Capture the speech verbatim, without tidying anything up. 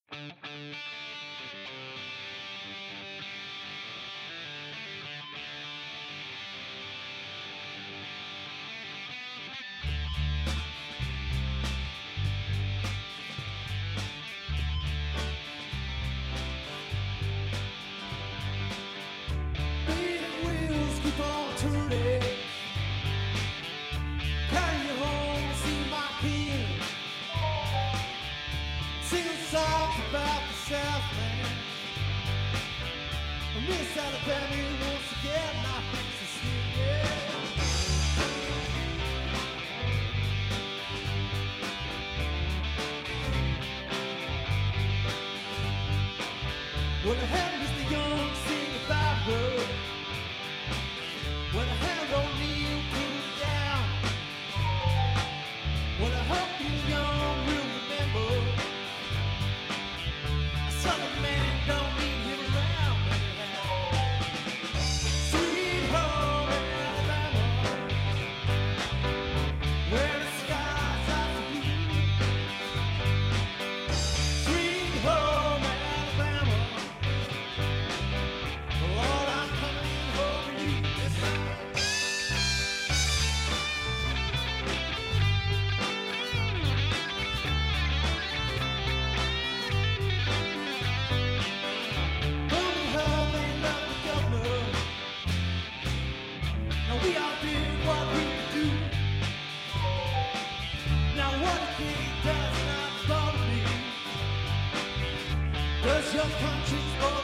Big wheels keep on turning. Carry you home, see my king. Singing songs about the Southland. Miss Alabama once again, my face is singing. When I had Mister Young sing about her, when I had O'Neill put it down, when I hope you young will remember, a southern man don't need him around. Sweet home Alabama, where the skies are blue. Sweet home Alabama, Lord, I'm coming home to you this time. Home home ain't not the governor. Now we all did what we could do. Now what a king does not bother me. Does your conscience bother